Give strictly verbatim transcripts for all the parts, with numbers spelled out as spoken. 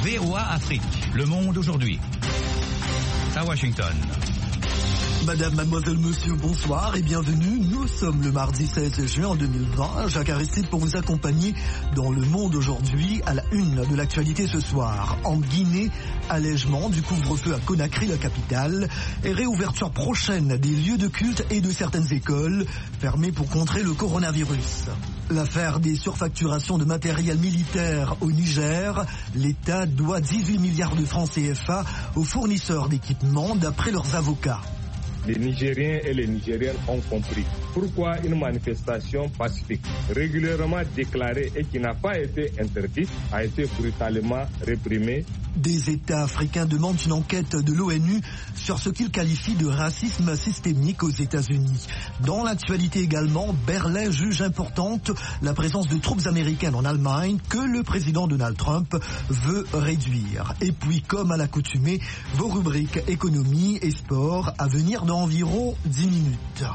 V O A Afrique, le monde aujourd'hui. À Washington. Madame, mademoiselle, monsieur, bonsoir et bienvenue. Nous sommes le mardi seize juin deux mille vingt. Jacques Aristide pour vous accompagner dans le monde aujourd'hui à la une de l'actualité ce soir. En Guinée, allègement du couvre-feu à Conakry, la capitale, et réouverture prochaine des lieux de culte et de certaines écoles fermées pour contrer le coronavirus. L'affaire des surfacturations de matériel militaire au Niger, l'État doit dix-huit milliards de francs C F A aux fournisseurs d'équipements d'après leurs avocats. Les Nigériens et les Nigériennes ont compris pourquoi une manifestation pacifique, régulièrement déclarée et qui n'a pas été interdite, a été brutalement réprimée. Des États africains demandent une enquête de l'ONU sur ce qu'ils qualifient de racisme systémique aux États-Unis. Dans l'actualité également, Berlin juge importante la présence de troupes américaines en Allemagne que le président Donald Trump veut réduire. Et puis, comme à l'accoutumée, vos rubriques économie et sport à venir dans environ dix minutes.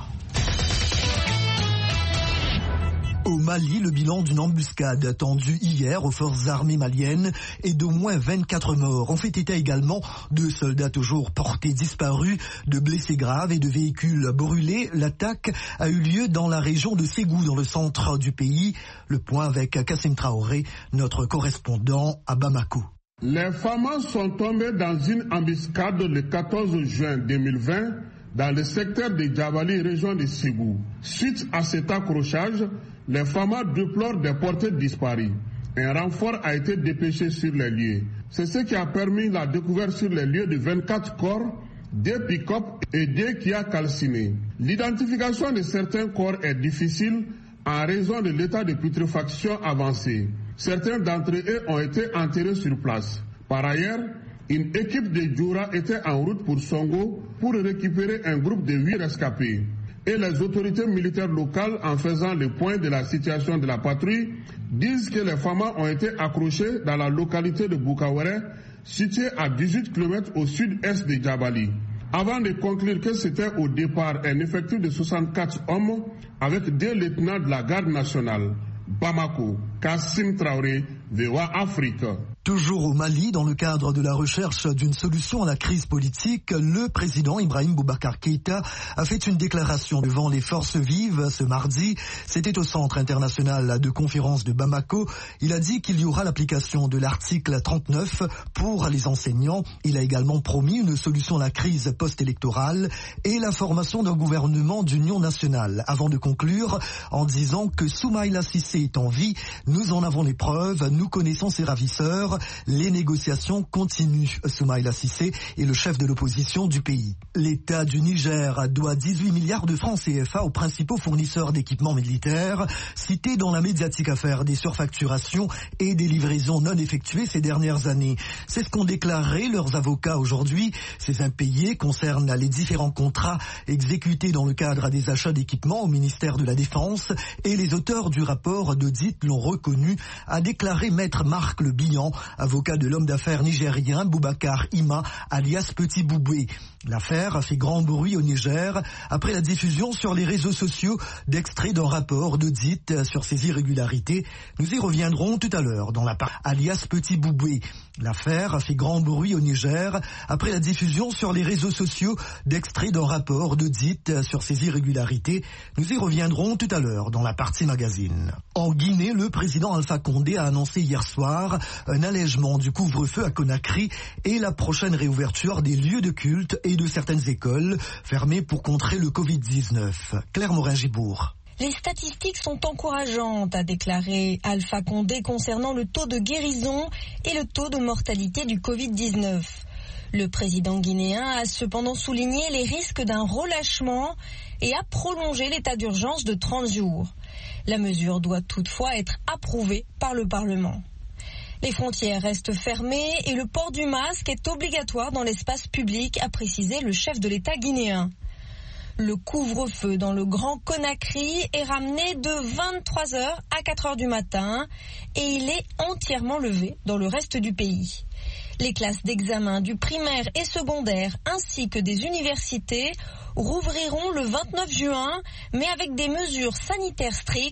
Au Mali, le bilan d'une embuscade tendue hier aux forces armées maliennes est d'au moins vingt-quatre morts. On fait état également de soldats toujours portés disparus, de blessés graves et de véhicules brûlés. L'attaque a eu lieu dans la région de Ségou, dans le centre du pays. Le point avec Kassim Traoré, notre correspondant à Bamako. Les FAMAS sont tombés dans une embuscade le quatorze juin deux mille vingt dans le secteur de Djabali, région de Ségou. Suite à cet accrochage, les FAMAS déplorent des portées disparues. Un renfort a été dépêché sur les lieux. C'est ce qui a permis la découverte sur les lieux de vingt-quatre corps, deux pick-up et deux Kia calcinés. L'identification de certains corps est difficile en raison de l'état de putréfaction avancé. Certains d'entre eux ont été enterrés sur place. Par ailleurs, une équipe de Djoura était en route pour Songo pour récupérer un groupe de huit rescapés. Et les autorités militaires locales, en faisant le point de la situation de la patrouille, disent que les FAMAS ont été accrochés dans la localité de Boukawere, située à dix-huit kilomètres au sud-est de Djabali. Avant de conclure que c'était au départ un effectif de soixante-quatre hommes avec deux lieutenants de la garde nationale. Bamako, Kassim Traoré, V O A Afrique. Toujours au Mali, dans le cadre de la recherche d'une solution à la crise politique, le président Ibrahim Boubacar Keïta a fait une déclaration devant les forces vives ce mardi. C'était au Centre international de conférence de Bamako. Il a dit qu'il y aura l'application de l'article trente-neuf pour les enseignants. Il a également promis une solution à la crise post-électorale et la formation d'un gouvernement d'union nationale. Avant de conclure, en disant que Soumaïla Cissé est en vie, nous en avons les preuves, nous connaissons ses ravisseurs. Les négociations continuent. Soumaïla Cissé est le chef de l'opposition du pays. L'État du Niger doit dix-huit milliards de francs C F A aux principaux fournisseurs d'équipements militaires, cités dans la médiatique affaire des surfacturations et des livraisons non effectuées ces dernières années. C'est ce qu'ont déclaré leurs avocats aujourd'hui. Ces impayés concernent les différents contrats exécutés dans le cadre des achats d'équipements au ministère de la Défense, et les auteurs du rapport d'audit l'ont reconnu, a déclaré maître Marc Le Bihan, avocat de l'homme d'affaires nigérien Boubacar Ima, alias Petit Bouboué. L'affaire a fait grand bruit au Niger après la diffusion sur les réseaux sociaux d'extraits d'un rapport d'audit sur ces irrégularités. Nous y reviendrons tout à l'heure dans la part alias Petit Bouboué. L'affaire a fait grand bruit au Niger après la diffusion sur les réseaux sociaux d'extraits d'un rapport d'audit sur ces irrégularités. Nous y reviendrons tout à l'heure dans la partie magazine. En Guinée, le président Alpha Condé a annoncé hier soir un allègement du couvre-feu à Conakry et la prochaine réouverture des lieux de culte et de certaines écoles fermées pour contrer le covid dix-neuf. Claire Morin-Gibourg. Les statistiques sont encourageantes, a déclaré Alpha Condé concernant le taux de guérison et le taux de mortalité du covid dix-neuf. Le président guinéen a cependant souligné les risques d'un relâchement et a prolongé l'état d'urgence de trente jours. La mesure doit toutefois être approuvée par le Parlement. Les frontières restent fermées et le port du masque est obligatoire dans l'espace public, a précisé le chef de l'État guinéen. Le couvre-feu dans le Grand Conakry est ramené de vingt-trois heures à quatre heures du matin et il est entièrement levé dans le reste du pays. Les classes d'examen du primaire et secondaire ainsi que des universités rouvriront le vingt-neuf juin, mais avec des mesures sanitaires strictes.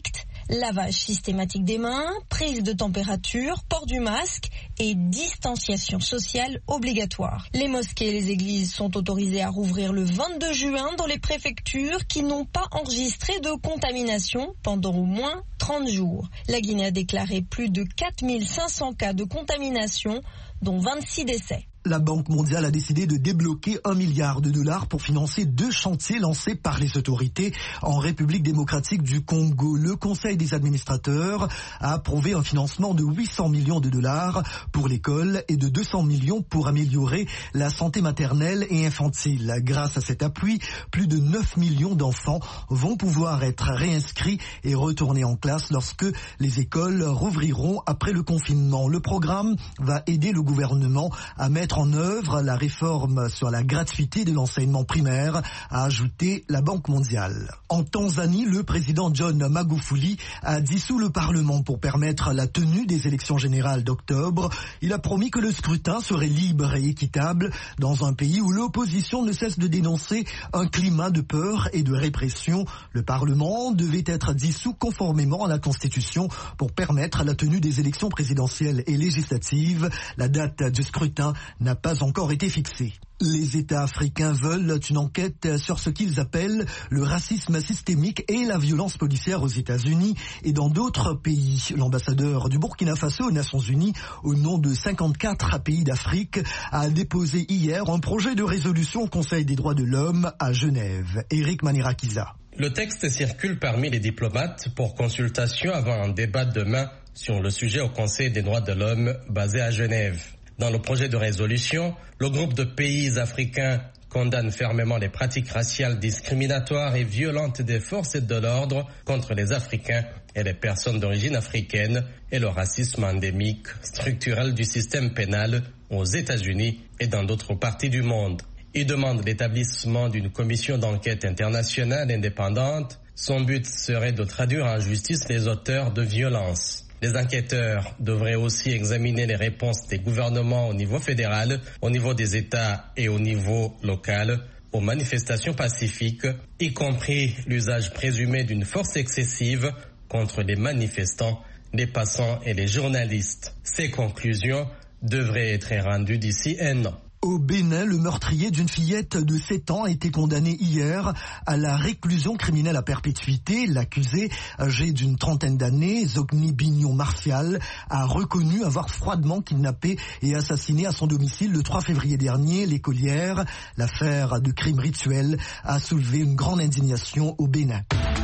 Lavage systématique des mains, prise de température, port du masque et distanciation sociale obligatoire. Les mosquées et les églises sont autorisées à rouvrir le vingt-deux juin dans les préfectures qui n'ont pas enregistré de contamination pendant au moins trente jours. La Guinée a déclaré plus de quatre mille cinq cents cas de contamination, dont vingt-six décès. La Banque mondiale a décidé de débloquer un milliard de dollars pour financer deux chantiers lancés par les autorités en République démocratique du Congo. Le Conseil des administrateurs a approuvé un financement de huit cents millions de dollars pour l'école et de deux cents millions pour améliorer la santé maternelle et infantile. Grâce à cet appui, plus de neuf millions d'enfants vont pouvoir être réinscrits et retourner en classe lorsque les écoles rouvriront après le confinement. Le programme va aider le gouvernement à mettre en œuvre la réforme sur la gratuité de l'enseignement primaire, a ajouté la Banque mondiale. En Tanzanie, le président John Magufuli a dissous le Parlement pour permettre la tenue des élections générales d'octobre. Il a promis que le scrutin serait libre et équitable dans un pays où l'opposition ne cesse de dénoncer un climat de peur et de répression. Le Parlement devait être dissous conformément à la Constitution pour permettre la tenue des élections présidentielles et législatives. La date du scrutin n'a pas encore été fixée. Les États africains veulent une enquête sur ce qu'ils appellent le racisme systémique et la violence policière aux États-Unis et dans d'autres pays. L'ambassadeur du Burkina Faso aux Nations Unies, au nom de cinquante-quatre pays d'Afrique, a déposé hier un projet de résolution au Conseil des droits de l'homme à Genève. Eric Manirakiza. Le texte circule parmi les diplomates pour consultation avant un débat demain sur le sujet au Conseil des droits de l'homme basé à Genève. Dans le projet de résolution, le groupe de pays africains condamne fermement les pratiques raciales discriminatoires et violentes des forces de l'ordre contre les Africains et les personnes d'origine africaine et le racisme endémique structurel du système pénal aux États-Unis et dans d'autres parties du monde. Il demande l'établissement d'une commission d'enquête internationale indépendante. Son but serait de traduire en justice les auteurs de violences. Les enquêteurs devraient aussi examiner les réponses des gouvernements au niveau fédéral, au niveau des États et au niveau local aux manifestations pacifiques, y compris l'usage présumé d'une force excessive contre les manifestants, les passants et les journalistes. Ces conclusions devraient être rendues d'ici un an. Au Bénin, le meurtrier d'une fillette de sept ans a été condamné hier à la réclusion criminelle à perpétuité. L'accusé, âgé d'une trentaine d'années, Zogni Bignon Martial, a reconnu avoir froidement kidnappé et assassiné à son domicile le trois février dernier l'écolière. L'affaire de crime rituel a soulevé une grande indignation au Bénin.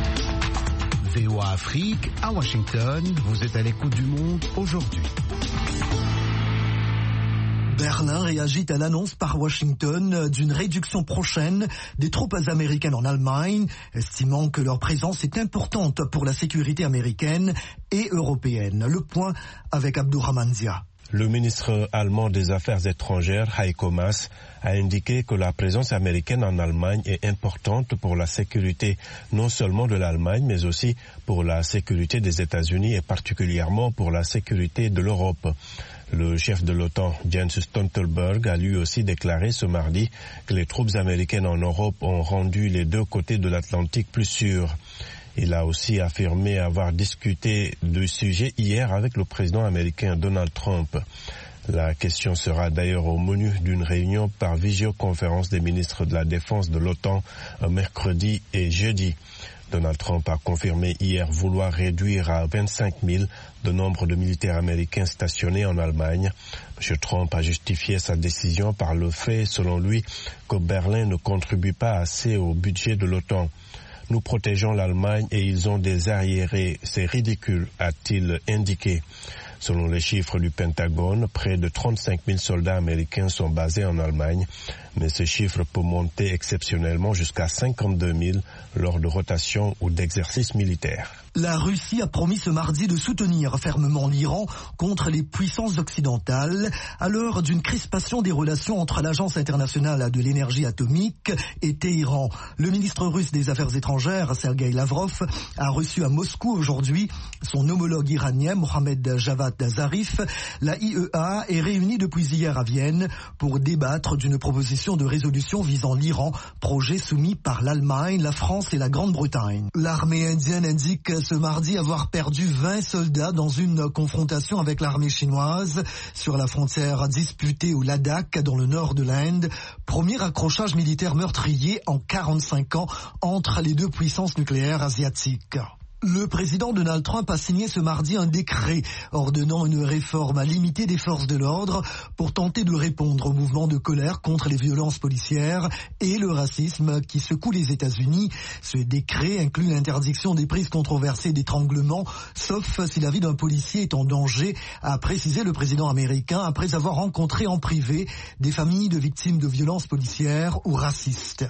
V O A Afrique, à Washington, vous êtes à l'écoute du monde aujourd'hui. Berlin réagit à l'annonce par Washington d'une réduction prochaine des troupes américaines en Allemagne, estimant que leur présence est importante pour la sécurité américaine et européenne. Le point avec Abdourahmane Dia. Le ministre allemand des Affaires étrangères, Heiko Maas, a indiqué que la présence américaine en Allemagne est importante pour la sécurité non seulement de l'Allemagne, mais aussi pour la sécurité des États-Unis et particulièrement pour la sécurité de l'Europe. Le chef de l'OTAN, Jens Stoltenberg, a lui aussi déclaré ce mardi que les troupes américaines en Europe ont rendu les deux côtés de l'Atlantique plus sûrs. Il a aussi affirmé avoir discuté du sujet hier avec le président américain Donald Trump. La question sera d'ailleurs au menu d'une réunion par visioconférence des ministres de la Défense de l'OTAN mercredi et jeudi. Donald Trump a confirmé hier vouloir réduire à vingt-cinq mille le nombre de militaires américains stationnés en Allemagne. M. Trump a justifié sa décision par le fait, selon lui, que Berlin ne contribue pas assez au budget de l'OTAN. Nous protégeons l'Allemagne et ils ont des arriérés. C'est ridicule, a-t-il indiqué. Selon les chiffres du Pentagone, près de trente-cinq mille soldats américains sont basés en Allemagne, mais ce chiffre peut monter exceptionnellement jusqu'à cinquante-deux mille lors de rotations ou d'exercices militaires. La Russie a promis ce mardi de soutenir fermement l'Iran contre les puissances occidentales à l'heure d'une crispation des relations entre l'Agence internationale de l'énergie atomique et Téhéran. Le ministre russe des Affaires étrangères, Sergei Lavrov, a reçu à Moscou aujourd'hui son homologue iranien, Mohammad Javad Zarif. La I E A est réunie depuis hier à Vienne pour débattre d'une proposition motion de résolution visant l'Iran, projet soumis par l'Allemagne, la France et la Grande-Bretagne. L'armée indienne indique ce mardi avoir perdu vingt soldats dans une confrontation avec l'armée chinoise sur la frontière disputée au Ladakh dans le nord de l'Inde. Premier accrochage militaire meurtrier en quarante-cinq ans entre les deux puissances nucléaires asiatiques. Le président Donald Trump a signé ce mardi un décret ordonnant une réforme à limiter des forces de l'ordre pour tenter de répondre au mouvement de colère contre les violences policières et le racisme qui secoue les États-Unis. Ce décret inclut l'interdiction des prises controversées d'étranglement, sauf si la vie d'un policier est en danger, a précisé le président américain après avoir rencontré en privé des familles de victimes de violences policières ou racistes.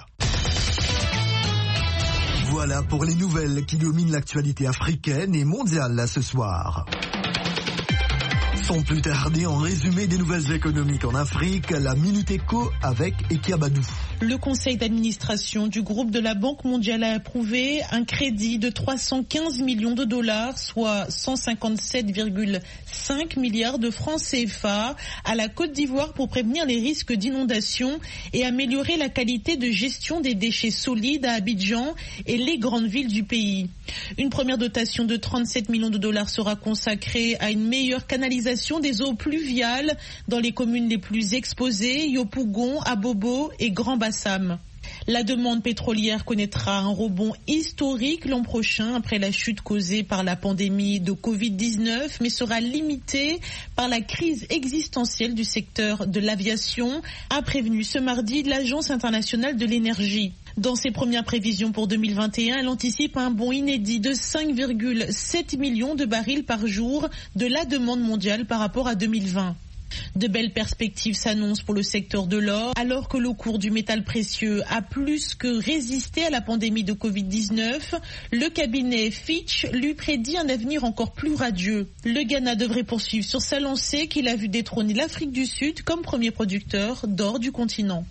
Voilà pour les nouvelles qui dominent l'actualité africaine et mondiale ce soir. Sans plus tarder, en résumé des nouvelles économiques en Afrique, la Minute Éco avec Ekiabadou. Le conseil d'administration du groupe de la Banque mondiale a approuvé un crédit de trois cent quinze millions de dollars, soit cent cinquante-sept virgule cinq milliards de francs C F A, à la Côte d'Ivoire pour prévenir les risques d'inondation et améliorer la qualité de gestion des déchets solides à Abidjan et les grandes villes du pays. Une première dotation de trente-sept millions de dollars sera consacrée à une meilleure canalisation des eaux pluviales dans les communes les plus exposées, Yopougon, Abobo et Grand Bassam. La demande pétrolière connaîtra un rebond historique l'an prochain après la chute causée par la pandémie de covid dix-neuf, mais sera limitée par la crise existentielle du secteur de l'aviation, a prévenu ce mardi l'Agence internationale de l'énergie. Dans ses premières prévisions pour deux mille vingt et un, elle anticipe un bond inédit de cinq virgule sept millions de barils par jour de la demande mondiale par rapport à deux mille vingt. De belles perspectives s'annoncent pour le secteur de l'or, alors que le cours du métal précieux a plus que résisté à la pandémie de covid dix-neuf. Le cabinet Fitch lui prédit un avenir encore plus radieux. Le Ghana devrait poursuivre sur sa lancée qu'il a vu détrôner l'Afrique du Sud comme premier producteur d'or du continent.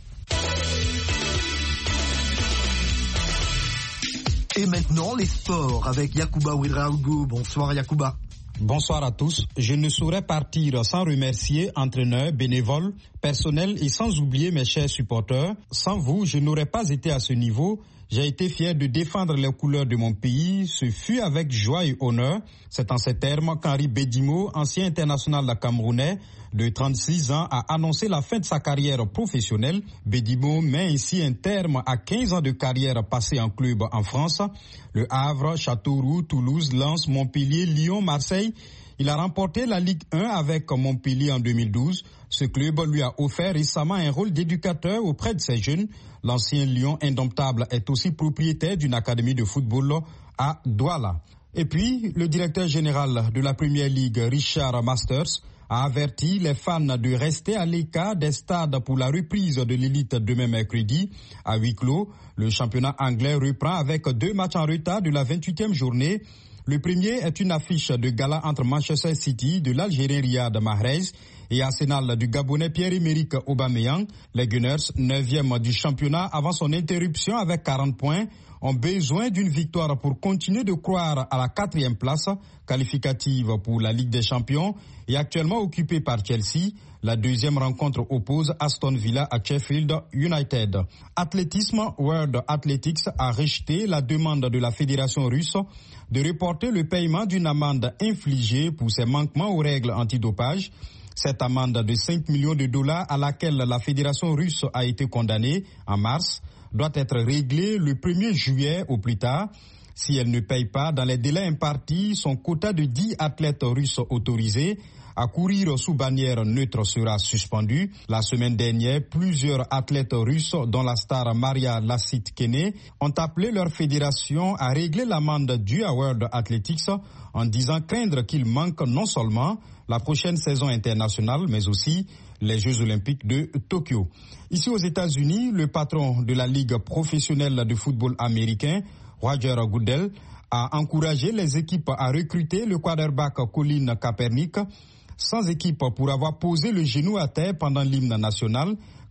Et maintenant, les sports avec Yacouba Ouedraogo. Bonsoir Yacouba. Bonsoir à tous. Je ne saurais partir sans remercier entraîneurs, bénévoles, personnel et sans oublier mes chers supporters. Sans vous, je n'aurais pas été à ce niveau. J'ai été fier de défendre les couleurs de mon pays. Ce fut avec joie et honneur. C'est en ces termes qu'Henri Bedimo, ancien international camerounais de trente-six ans, a annoncé la fin de sa carrière professionnelle. Bedimo met ainsi un terme à quinze ans de carrière passée en club en France. Le Havre, Châteauroux, Toulouse, Lens, Montpellier, Lyon, Marseille. Il a remporté la Ligue un avec Montpellier en deux mille douze. Ce club lui a offert récemment un rôle d'éducateur auprès de ses jeunes. L'ancien Lion indomptable est aussi propriétaire d'une académie de football à Douala. Et puis, le directeur général de la Premier League, Richard Masters, a averti les fans de rester à l'écart des stades pour la reprise de l'élite demain mercredi. À huis clos, le championnat anglais reprend avec deux matchs en retard de la vingt-huitième journée. Le premier est une affiche de gala entre Manchester City de l'Algérien Riyad Mahrez et Arsenal du Gabonais Pierre-Emerick Aubameyang. Les Gunners, neuvième du championnat avant son interruption avec quarante points, ont besoin d'une victoire pour continuer de croire à la quatrième place qualificative pour la Ligue des Champions et actuellement occupée par Chelsea. La deuxième rencontre oppose Aston Villa à Sheffield United. Athlétisme, World Athletics a rejeté la demande de la Fédération russe de reporter le paiement d'une amende infligée pour ses manquements aux règles antidopage. Cette amende de cinq millions de dollars à laquelle la Fédération russe a été condamnée en mars doit être réglée le premier juillet au plus tard. Si elle ne paye pas dans les délais impartis, son quota de dix athlètes russes autorisés à courir sous bannière neutre sera suspendu. La semaine dernière, plusieurs athlètes russes, dont la star Maria Lassitkene, ont appelé leur fédération à régler l'amende due à World Athletics en disant craindre qu'il manque non seulement la prochaine saison internationale, mais aussi les Jeux Olympiques de Tokyo. Ici aux États-Unis, le patron de la Ligue professionnelle de football américain, Roger Goodell, a encouragé les équipes à recruter le quarterback Colin Kaepernick. Sans équipe pour avoir posé le genou à terre pendant l'hymne national,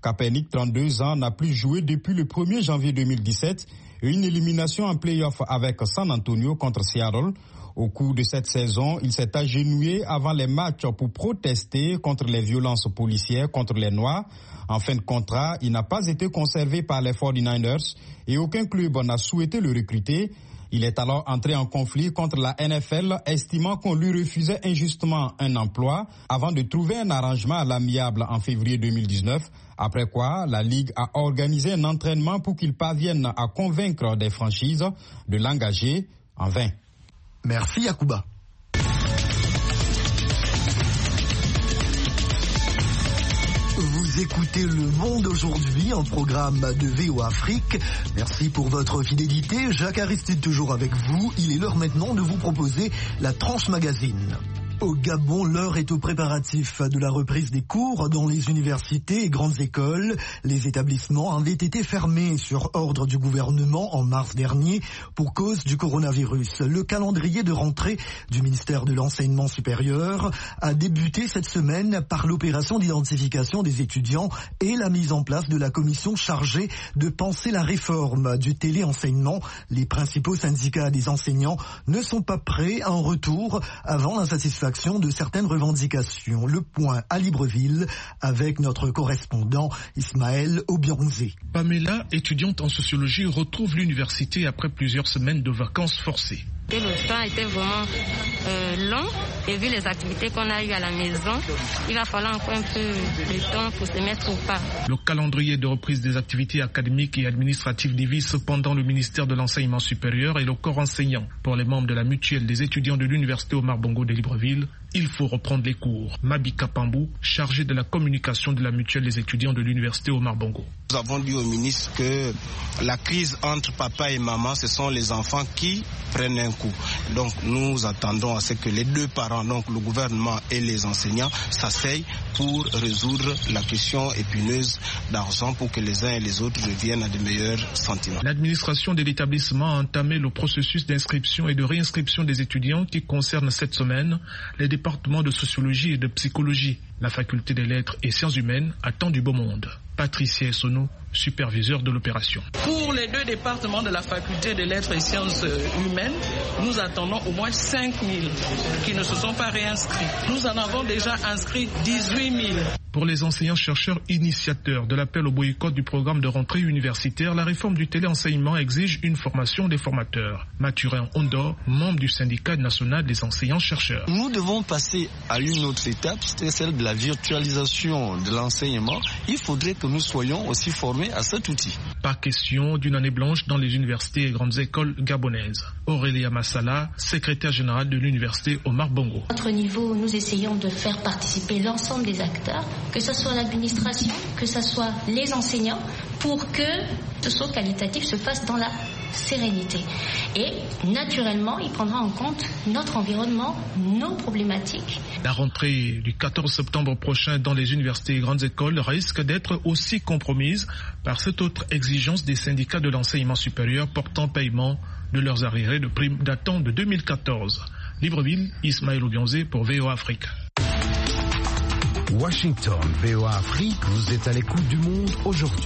Kaepernick, trente-deux ans, n'a plus joué depuis le premier janvier deux mille dix-sept et une élimination en play-off avec San Antonio contre Seattle. Au cours de cette saison, il s'est agenouillé avant les matchs pour protester contre les violences policières contre les Noirs. En fin de contrat, il n'a pas été conservé par les forty-niners et aucun club n'a souhaité le recruter. Il est alors entré en conflit contre la N F L, estimant qu'on lui refusait injustement un emploi avant de trouver un arrangement à l'amiable en février deux mille dix-neuf. Après quoi, la Ligue a organisé un entraînement pour qu'il parvienne à convaincre des franchises de l'engager, en vain. Merci Yacouba. Vous écoutez Le Monde aujourd'hui, un programme de V O Afrique. Merci pour votre fidélité. Jacques Aristide toujours avec vous. Il est l'heure maintenant de vous proposer la tranche magazine. Au Gabon, l'heure est aux préparatifs de la reprise des cours dans les universités et grandes écoles. Les établissements avaient été fermés sur ordre du gouvernement en mars dernier pour cause du coronavirus. Le calendrier de rentrée du ministère de l'Enseignement supérieur a débuté cette semaine par l'opération d'identification des étudiants et la mise en place de la commission chargée de penser la réforme du téléenseignement. Les principaux syndicats des enseignants ne sont pas prêts à un retour avant l'insatisfaction de certaines revendications. Le point à Libreville avec notre correspondant Ismaël Obianzé. Pamela, étudiante en sociologie, retrouve l'université après plusieurs semaines de vacances forcées. Le temps était vraiment euh, long et vu les activités qu'on a eues à la maison, il va falloir encore un peu de temps pour se mettre au pas. Le calendrier de reprise des activités académiques et administratives divise cependant le ministère de l'Enseignement supérieur et le corps enseignant. Pour les membres de la mutuelle des étudiants de l'université Omar Bongo de Libreville, il faut reprendre les cours. Mabika Pambou, chargé de la communication de la mutuelle des étudiants de l'université Omar Bongo. Nous avons dit au ministre que la crise entre papa et maman, ce sont les enfants qui prennent un coup. Donc nous attendons à ce que les deux parents, donc le gouvernement et les enseignants, s'asseyent pour résoudre la question épineuse d'argent pour que les uns et les autres reviennent à de meilleurs sentiments. L'administration de l'établissement a entamé le processus d'inscription et de réinscription des étudiants qui concerne cette semaine les départements de sociologie et de psychologie. La faculté des lettres et sciences humaines attend du beau monde. Patricia Essono, superviseur de l'opération. Pour les deux départements de la faculté des lettres et sciences humaines, nous attendons au moins cinq mille qui ne se sont pas réinscrits. Nous en avons déjà inscrit dix-huit mille. Pour les enseignants-chercheurs initiateurs de l'appel au boycott du programme de rentrée universitaire, la réforme du téléenseignement exige une formation des formateurs. Mathurin Ondor, membre du syndicat national des enseignants-chercheurs. Nous devons passer à une autre étape, c'est celle de la virtualisation de l'enseignement. Il faudrait que nous soyons aussi formés à cet outil. Pas question d'une année blanche dans les universités et grandes écoles gabonaises. Aurélia Massala, secrétaire générale de l'université Omar Bongo. À notre niveau, nous essayons de faire participer l'ensemble des acteurs, que ce soit l'administration, que ce soit les enseignants, pour que ce saut qualitatif se fasse dans la sérénité. Et naturellement, il prendra en compte notre environnement, nos problématiques. La rentrée du quatorze septembre prochain dans les universités et grandes écoles risque d'être aussi compromise par cette autre exigence des syndicats de l'enseignement supérieur portant paiement de leurs arriérés de primes datant de deux mille quatorze. Libreville, Ismaël Obianzé pour V O Afrique. Washington, V O Afrique, vous êtes à l'écoute du monde aujourd'hui.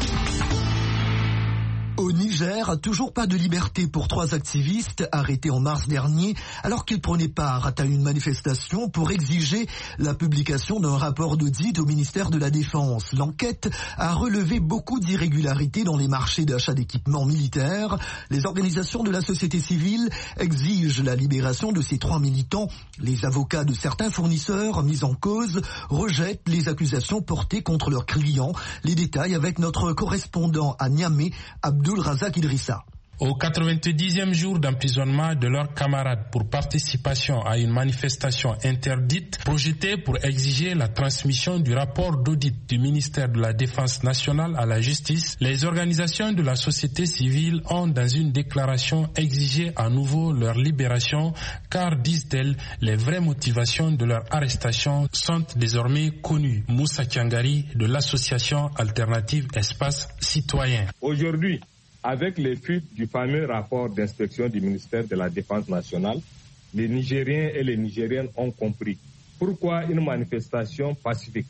Au Niger, toujours pas de liberté pour trois activistes arrêtés en mars dernier alors qu'ils prenaient part à une manifestation pour exiger la publication d'un rapport d'audit au ministère de la Défense. L'enquête a relevé beaucoup d'irrégularités dans les marchés d'achat d'équipements militaires. Les organisations de la société civile exigent la libération de ces trois militants. Les avocats de certains fournisseurs mis en cause rejettent les accusations portées contre leurs clients. Les détails avec notre correspondant à Niamey, Abdul Razak Idrissa. Au quatre-vingt-dixième jour d'emprisonnement de leurs camarades pour participation à une manifestation interdite projetée pour exiger la transmission du rapport d'audit du ministère de la Défense nationale à la justice, les organisations de la société civile ont dans une déclaration exigé à nouveau leur libération car, disent-elles, les vraies motivations de leur arrestation sont désormais connues. Moussa Kiangari de l'association alternative Espace Citoyen. Aujourd'hui, avec les fuites du fameux rapport d'inspection du ministère de la Défense nationale, les Nigériens et les Nigériennes ont compris pourquoi une manifestation pacifique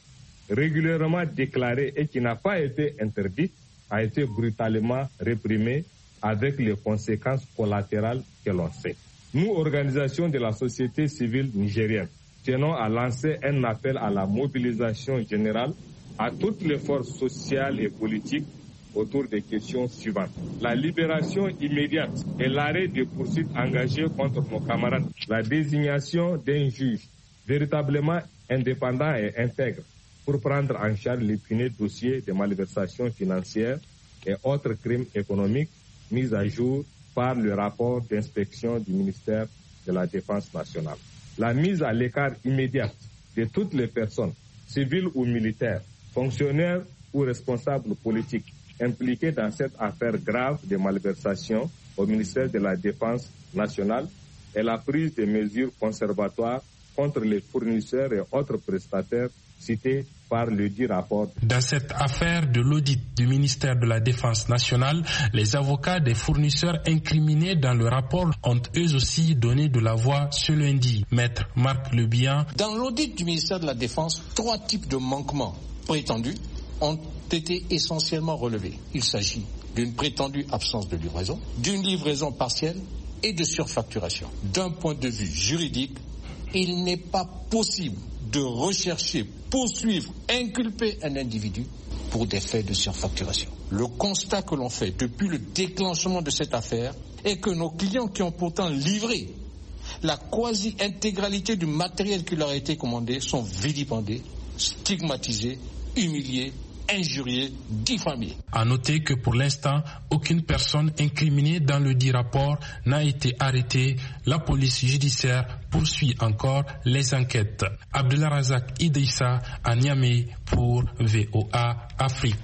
régulièrement déclarée et qui n'a pas été interdite, a été brutalement réprimée avec les conséquences collatérales que l'on sait. Nous, organisations de la société civile nigérienne, tenons à lancer un appel à la mobilisation générale à toutes les forces sociales et politiques autour des questions suivantes. La libération immédiate et l'arrêt des poursuites engagées contre nos camarades. La désignation d'un juge véritablement indépendant et intègre pour prendre en charge l'épineux dossier de malversations financières et autres crimes économiques mis à jour par le rapport d'inspection du ministère de la Défense nationale. La mise à l'écart immédiate de toutes les personnes, civiles ou militaires, fonctionnaires ou responsables politiques, impliqués dans cette affaire grave de malversation au ministère de la Défense nationale et la prise de mesures conservatoires contre les fournisseurs et autres prestataires cités par le dit rapport. Dans cette affaire de l'audit du ministère de la Défense nationale, les avocats des fournisseurs incriminés dans le rapport ont eux aussi donné de la voix ce lundi. Maître Marc Lebihan. Dans l'audit du ministère de la Défense, trois types de manquements prétendus ont été essentiellement relevés. Il s'agit d'une prétendue absence de livraison, d'une livraison partielle et de surfacturation. D'un point de vue juridique, il n'est pas possible de rechercher, poursuivre, inculper un individu pour des faits de surfacturation. Le constat que l'on fait depuis le déclenchement de cette affaire est que nos clients qui ont pourtant livré la quasi-intégralité du matériel qui leur a été commandé sont vilipendés, stigmatisés, humiliés, injuriés, diffamés. À noter que pour l'instant, aucune personne incriminée dans le dit rapport n'a été arrêtée. La police judiciaire poursuit encore les enquêtes. Abdelrazak Idrissa à Niamey pour V O A Afrique.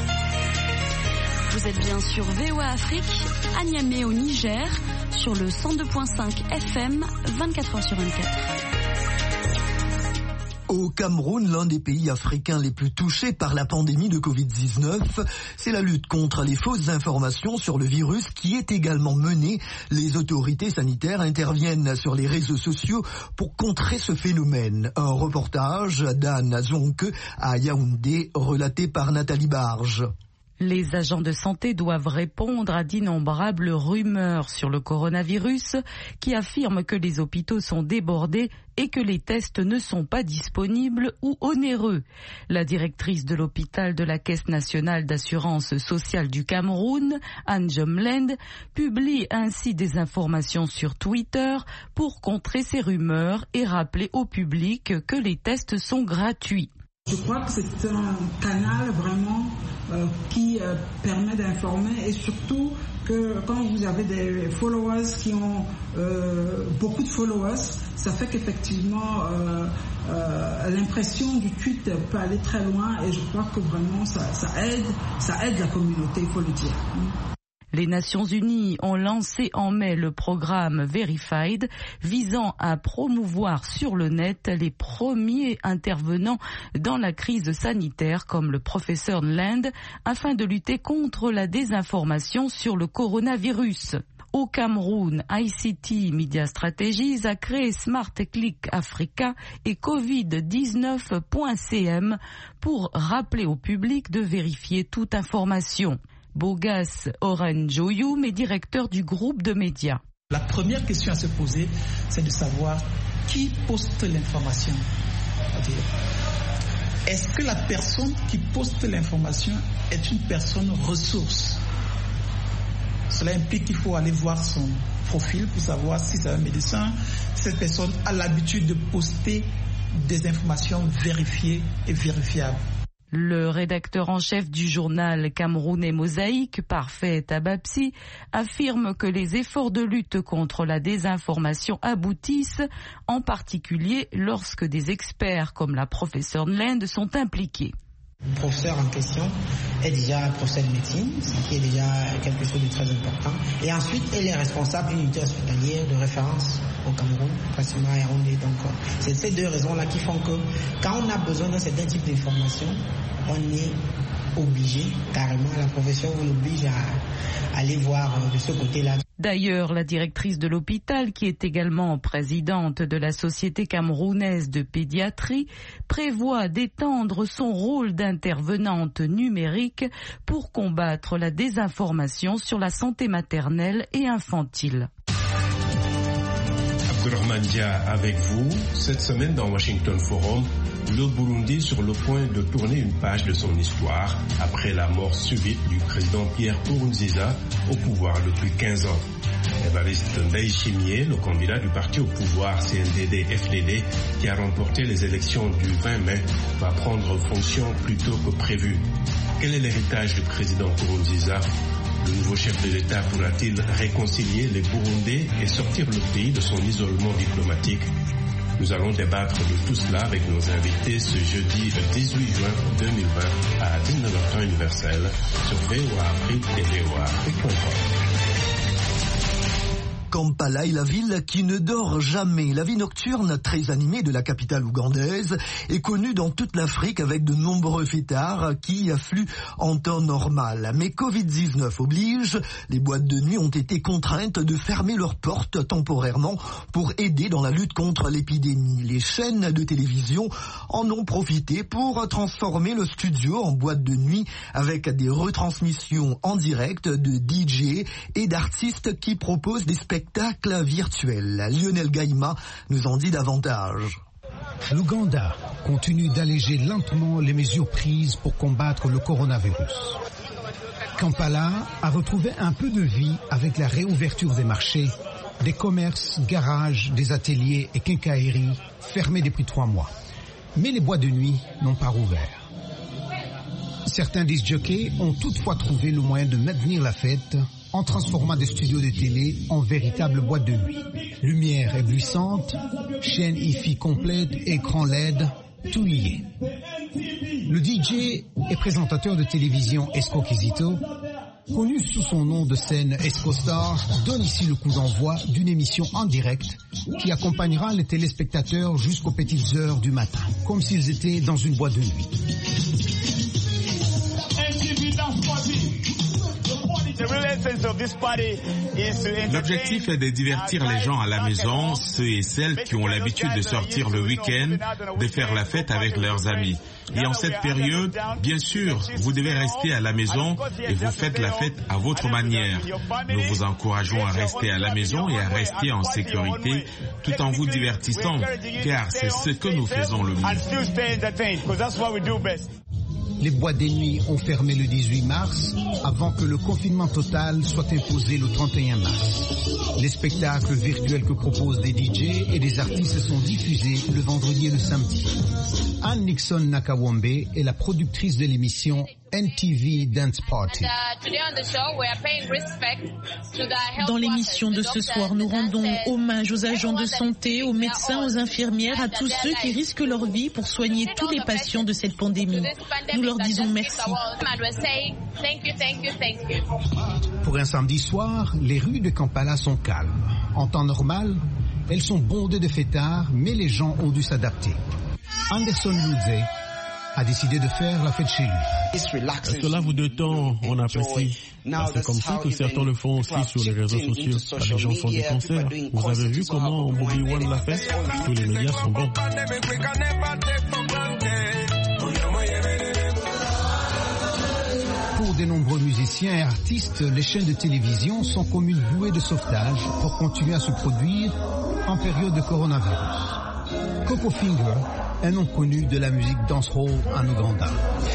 Vous êtes bien sur V O A Afrique, à Niamey au Niger, sur le cent deux virgule cinq F M, vingt-quatre heures sur vingt-quatre. Au Cameroun, l'un des pays africains les plus touchés par la pandémie de covid dix-neuf, c'est la lutte contre les fausses informations sur le virus qui est également menée. Les autorités sanitaires interviennent sur les réseaux sociaux pour contrer ce phénomène. Un reportage d'Anne Zonke à Yaoundé, relaté par Nathalie Barge. Les agents de santé doivent répondre à d'innombrables rumeurs sur le coronavirus qui affirment que les hôpitaux sont débordés et que les tests ne sont pas disponibles ou onéreux. La directrice de l'hôpital de la Caisse nationale d'assurance sociale du Cameroun, Anne Jomland, publie ainsi des informations sur Twitter pour contrer ces rumeurs et rappeler au public que les tests sont gratuits. Je crois que c'est un canal vraiment euh, qui euh, permet d'informer et surtout que quand vous avez des followers qui ont euh, beaucoup de followers, ça fait qu'effectivement euh, euh, l'impression du tweet peut aller très loin et je crois que vraiment ça, ça aide, ça aide la communauté, il faut le dire. Les Nations Unies ont lancé en mai le programme Verified visant à promouvoir sur le net les premiers intervenants dans la crise sanitaire comme le professeur Land afin de lutter contre la désinformation sur le coronavirus. Au Cameroun, I C T Media Strategies a créé Smart Click Africa et covid dix-neuf point c m pour rappeler au public de vérifier toute information. Bogas Orenjoyoum est directeur du groupe de médias. La première question à se poser, c'est de savoir qui poste l'information. Est-ce que la personne qui poste l'information est une personne ressource? Cela implique qu'il faut aller voir son profil pour savoir si c'est un médecin. Cette personne a l'habitude de poster des informations vérifiées et vérifiables. Le rédacteur en chef du journal camerounais Mosaïque, Parfait Tabapsi, affirme que les efforts de lutte contre la désinformation aboutissent, en particulier lorsque des experts comme la professeure Land sont impliqués. Le professeur en question est déjà professeur de médecine, ce qui est déjà quelque chose de très important. Et ensuite, elle est responsable d'une unité hospitalière de référence au Cameroun, précisément à Yaoundé. Donc, c'est ces deux raisons-là qui font que quand on a besoin d'un certain type d'information, on est obligé, carrément, la profession l'oblige à aller voir de ce côté-là. D'ailleurs, la directrice de l'hôpital, qui est également présidente de la Société camerounaise de pédiatrie, prévoit d'étendre son rôle d'intervenante numérique pour combattre la désinformation sur la santé maternelle et infantile. Abdourahmane Dia avec vous. Cette semaine dans Washington Forum, le Burundi sur le point de tourner une page de son histoire après la mort subite du président Pierre Nkurunziza au pouvoir depuis quinze ans. Évariste Ndayishimiye, le candidat du parti au pouvoir C N D D F D D, qui a remporté les élections du vingt mai, va prendre fonction plus tôt que prévu. Quel est l'héritage du président Nkurunziza? Le nouveau chef de l'État pourra-t-il réconcilier les Burundais et sortir le pays de son isolement diplomatique? Nous allons débattre de tout cela avec nos invités ce jeudi dix-huit juin deux mille vingt à dix-neuf heures temps universel sur V O A Afrique et V O A Afrique point com. Kampala est la ville qui ne dort jamais. La vie nocturne très animée de la capitale ougandaise est connue dans toute l'Afrique avec de nombreux fêtards qui affluent en temps normal. Mais covid dix-neuf oblige, les boîtes de nuit ont été contraintes de fermer leurs portes temporairement pour aider dans la lutte contre l'épidémie. Les chaînes de télévision en ont profité pour transformer le studio en boîte de nuit avec des retransmissions en direct de D J et d'artistes qui proposent des spectacles Spectacle virtuel. Lionel Gaïma nous en dit davantage. L'Ouganda continue d'alléger lentement les mesures prises pour combattre le coronavirus. Kampala a retrouvé un peu de vie avec la réouverture des marchés, des commerces, garages, des ateliers et quincailleries fermés depuis trois mois. Mais les boîtes de nuit n'ont pas rouvert. Certains disc-jockeys ont toutefois trouvé le moyen de maintenir la fête en transformant des studios de télé en véritables boîtes de nuit. Lumière éblouissante, chaîne hi-fi complète, écran L E D, tout y est. Le D J et présentateur de télévision Esco Kizito, connu sous son nom de scène Esco Star, donne ici le coup d'envoi d'une émission en direct qui accompagnera les téléspectateurs jusqu'aux petites heures du matin, comme s'ils étaient dans une boîte de nuit. L'objectif est de divertir les gens à la maison, ceux et celles qui ont l'habitude de sortir le week-end, de faire la fête avec leurs amis. Et en cette période, bien sûr, vous devez rester à la maison et vous faites la fête à votre manière. Nous vous encourageons à rester à la maison et à rester en sécurité tout en vous divertissant, car c'est ce que nous faisons le mieux. Les boîtes de nuit ont fermé le dix-huit mars avant que le confinement total soit imposé le trente et un mars. Les spectacles virtuels que proposent des D J et des artistes sont diffusés le vendredi et le samedi. Anne Nixon Nakawombe est la productrice de l'émission N T V Dance Party. Dans l'émission de ce soir, nous rendons hommage aux agents de santé, aux médecins, aux infirmières, à tous ceux qui risquent leur vie pour soigner tous les patients de cette pandémie. Nous leur disons merci. Pour un samedi soir, les rues de Kampala sont calmes. En temps normal, elles sont bondées de fêtards, mais les gens ont dû s'adapter. Anderson Ludze a décidé de faire la fête chez lui. Cela vous détend, on apprécie. C'est comme ça que certains le font aussi sur les réseaux sociaux. Les gens font des concerts. Vous avez vu comment Bobby Wine l'a fait? Tous les médias sont bons. Pour de nombreux musiciens et artistes, les chaînes de télévision sont comme une bouée de sauvetage pour continuer à se produire en période de coronavirus. Coco Finger, un nom connu de la musique dancehall en Ouganda.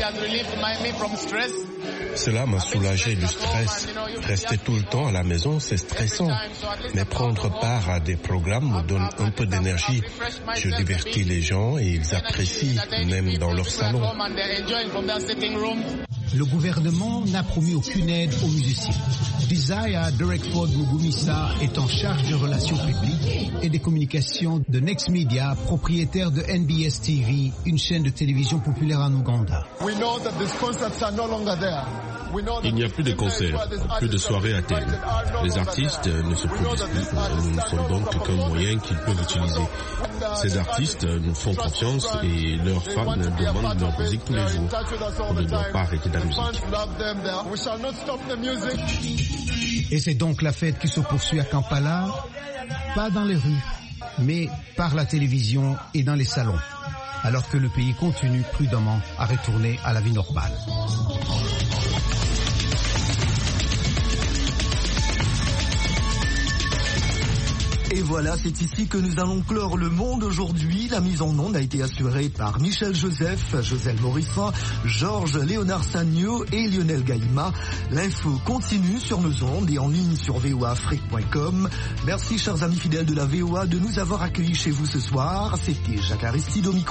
Cela m'a soulagé du stress. Rester tout le temps à la maison, c'est stressant. Mais prendre part à des programmes me donne un peu d'énergie. Je divertis les gens et ils apprécient, même dans leur salon. Le gouvernement n'a promis aucune aide aux musiciens. Desire Derekford Mugumisa est en charge des relations publiques et des communications de Next Media, propriétaire de N B S T V, une chaîne de télévision populaire en Ouganda. Il n'y a plus de concerts, plus de soirées à thème. Les artistes ne se produisent plus. Nous ne sommes donc qu'un moyen qu'ils peuvent utiliser. Ces artistes nous font confiance et leurs fans demandent leur musique tous les jours. On ne doit pas arrêter la musique. Et c'est donc la fête qui se poursuit à Kampala, pas dans les rues, mais par la télévision et dans les salons, alors que le pays continue prudemment à retourner à la vie normale. Et voilà, c'est ici que nous allons clore le monde aujourd'hui. La mise en onde a été assurée par Michel Joseph, Joselle Morissin, Georges Léonard Sagno et Lionel Gaïma. L'info continue sur nos ondes et en ligne sur v o a afrique point com. Merci chers amis fidèles de la V O A de nous avoir accueillis chez vous ce soir. C'était Jacques Aristide au micro.